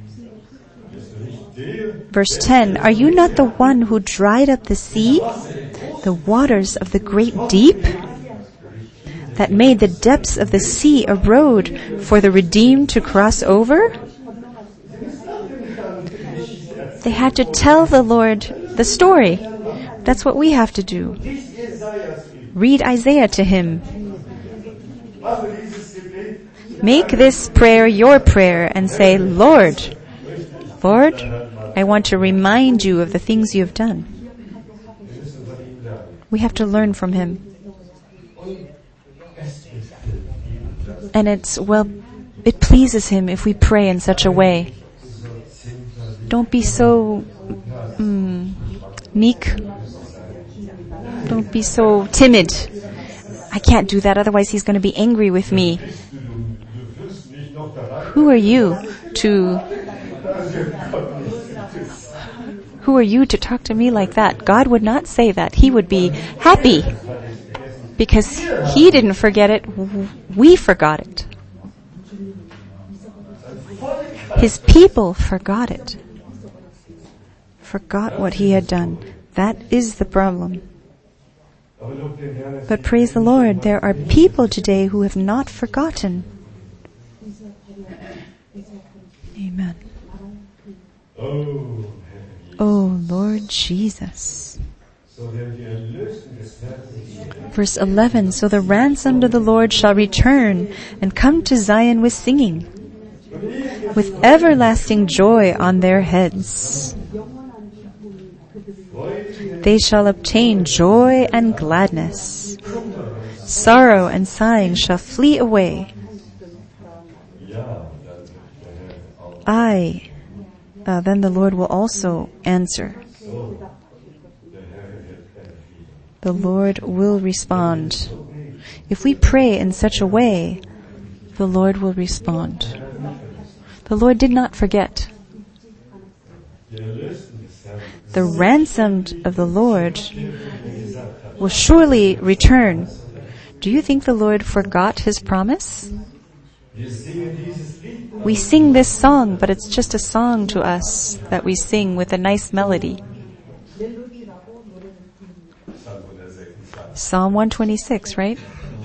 S1: Verse 10, are you not the one who dried up the sea, the waters of the great deep, that made the depths of the sea a road for the redeemed to cross over? They had to tell the Lord the story. That's what we have to do. Read Isaiah to him. Make this prayer your prayer and say, Lord, I want to remind you of the things you have done. We have to learn from him. And it pleases him if we pray in such a way. Don't be so meek. Don't be so timid. I can't do that, otherwise he's going to be angry with me. Who are you to talk to me like that? God would not say that. He would be happy because he didn't forget it. We forgot it. His people forgot it. Forgot what he had done. That is the problem. But praise the Lord, there are people today who have not forgotten. Amen. Oh, Lord Jesus. Verse 11, so the ransomed of the Lord shall return and come to Zion with singing, with everlasting joy on their heads. They shall obtain joy and gladness. Sorrow and sighing shall flee away. Then the Lord will also answer. The Lord will respond. If we pray in such a way, the Lord will respond. The Lord did not forget. The ransomed of the Lord will surely return. Do you think the Lord forgot his promise? We sing this song, but it's just a song to us that we sing with a nice melody. Psalm 126, right?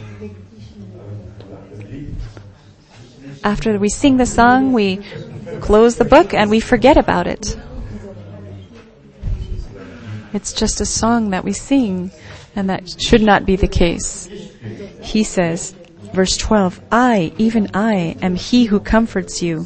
S1: After we sing the song, we close the book and we forget about it. It's just a song that we sing, and that should not be the case. He says, verse 12, I, even I, am he who comforts you.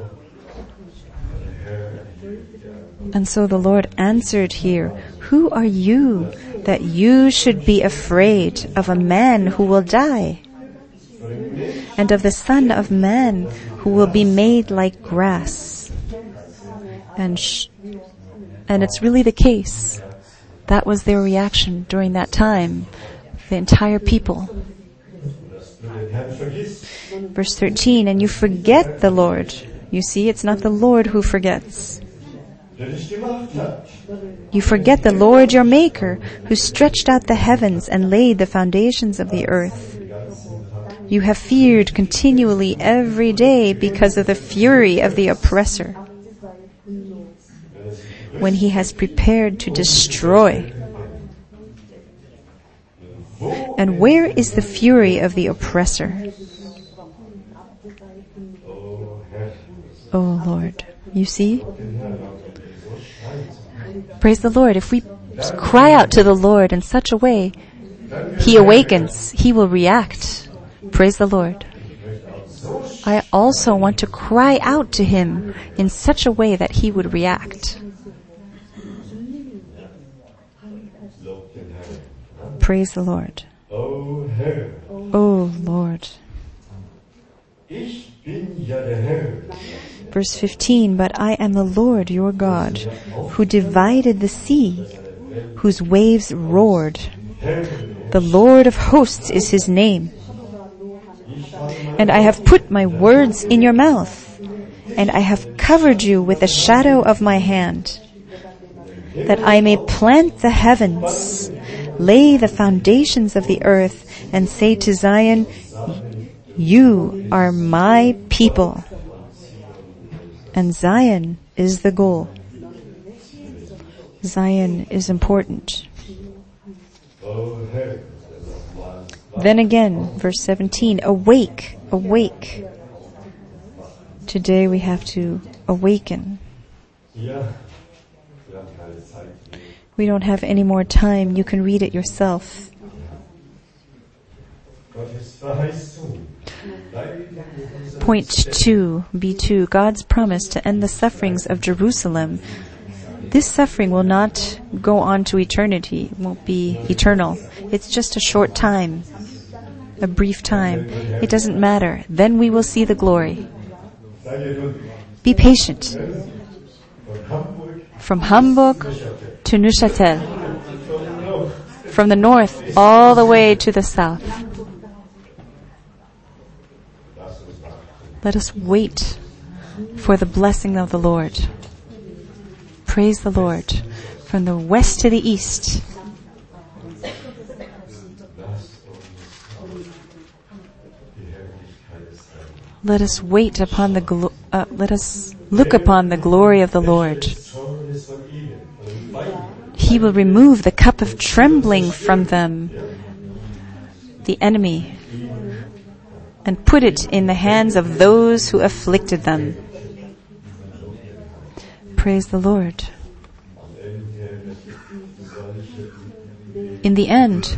S1: And so the Lord answered here, who are you that you should be afraid of a man who will die, and of the Son of Man who will be made like grass? And it's really the case. That was their reaction during that time, the entire people. Verse 13, and you forget the Lord. You see, it's not the Lord who forgets. You forget the Lord your Maker, who stretched out the heavens and laid the foundations of the earth. You have feared continually every day because of the fury of the oppressor, when he has prepared to destroy. And where is the fury of the oppressor? Oh Lord, you see? Praise the Lord. If we cry out to the Lord in such a way, he awakens, he will react. Praise the Lord. I also want to cry out to him in such a way that he would react. Praise the Lord. Oh Lord. Verse 15, but I am the Lord your God, who divided the sea, whose waves roared. The Lord of hosts is his name. And I have put my words in your mouth, and I have covered you with the shadow of my hand, that I may plant the heavens, lay the foundations of the earth, and say to Zion, you are my people. And Zion is the goal. Zion is important. Then again, verse 17, awake, awake. Today we have to awaken. We don't have any more time. You can read it yourself. Point 2, B2, God's promise to end the sufferings of Jerusalem. This suffering will not go on to eternity. It won't be eternal. It's just a short time, a brief time. It doesn't matter. Then we will see the glory. Be patient. From Hamburg to Neuchâtel. From the north all the way to the south. Let us wait for the blessing of the Lord. Praise the Lord. From the west to the east. Let us wait upon the let us look upon the glory of the Lord. He will remove the cup of trembling from them, the enemy, and put it in the hands of those who afflicted them. Praise the Lord. In the end,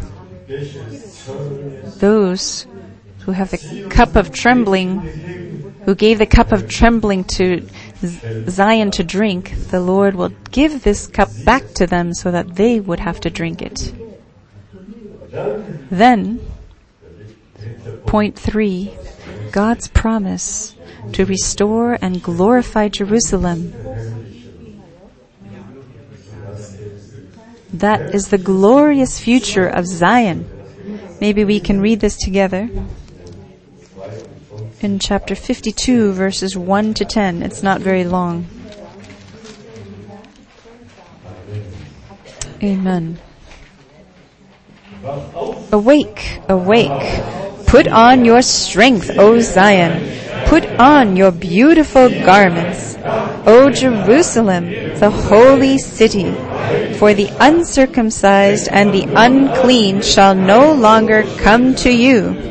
S1: those who have the cup of trembling, who gave the cup of trembling to Zion to drink, the Lord will give this cup back to them so that they would have to drink it. Then, point 3, God's promise to restore and glorify Jerusalem. That is the glorious future of Zion. Maybe we can read this together. In chapter 52, verses 1 to 10. It's not very long. Amen. Awake, awake. Put on your strength, O Zion. Put on your beautiful garments, O Jerusalem, the holy city. For the uncircumcised and the unclean shall no longer come to you.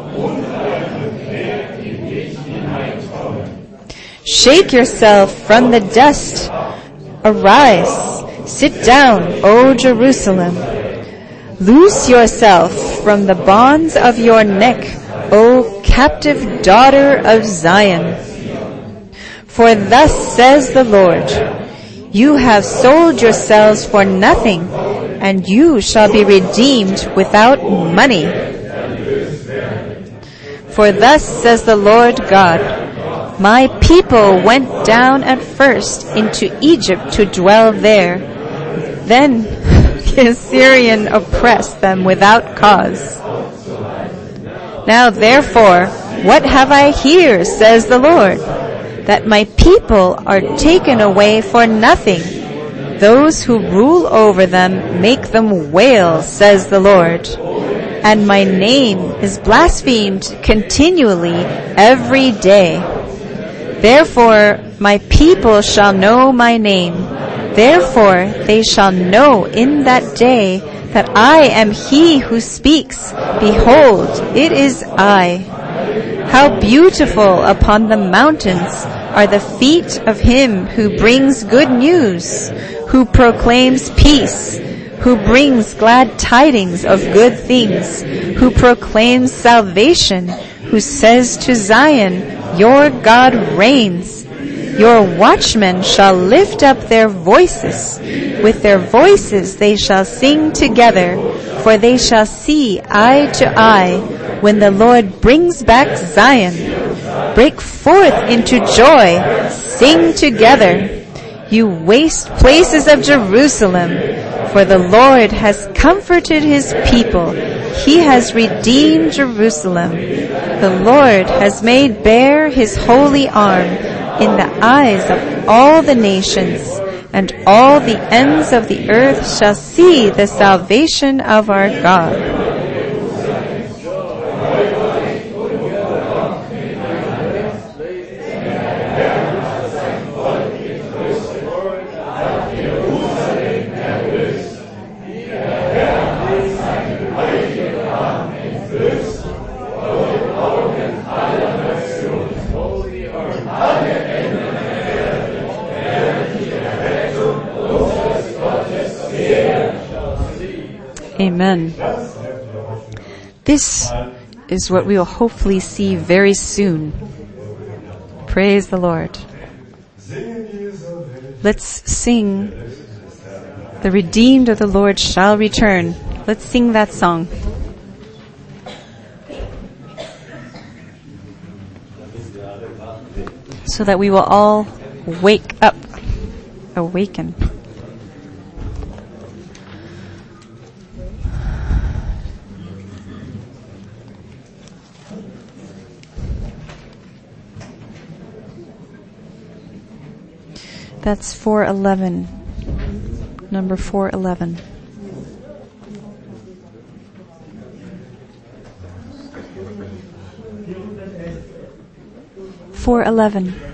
S1: Shake yourself from the dust. Arise, sit down, O Jerusalem. Loose yourself from the bonds of your neck, O captive daughter of Zion. For thus says the Lord, you have sold yourselves for nothing, and you shall be redeemed without money. For thus says the Lord God, my people went down at first into Egypt to dwell there. Then the Assyrian oppressed them without cause. Now therefore, what have I here, says the Lord, that my people are taken away for nothing. Those who rule over them make them wail, says the Lord. And my name is blasphemed continually every day. Therefore my people shall know my name. Therefore they shall know in that day that I am he who speaks. Behold, it is I. How beautiful upon the mountains are the feet of him who brings good news, who proclaims peace, who brings glad tidings of good things, who proclaims salvation, who says to Zion, your God reigns. Your watchmen shall lift up their voices. With their voices they shall sing together, for they shall see eye to eye when the Lord brings back Zion. Break forth into joy. Sing together, you waste places of Jerusalem. For the Lord has comforted his people. He has redeemed Jerusalem. The Lord has made bare his holy arm in the eyes of all the nations, and all the ends of the earth shall see the salvation of our God. Amen. This is what we will hopefully see very soon. Praise the Lord. Let's sing, "The redeemed of the Lord shall return." Let's sing that song. So that we will all wake up, awaken. That's 411. Number 411. 411.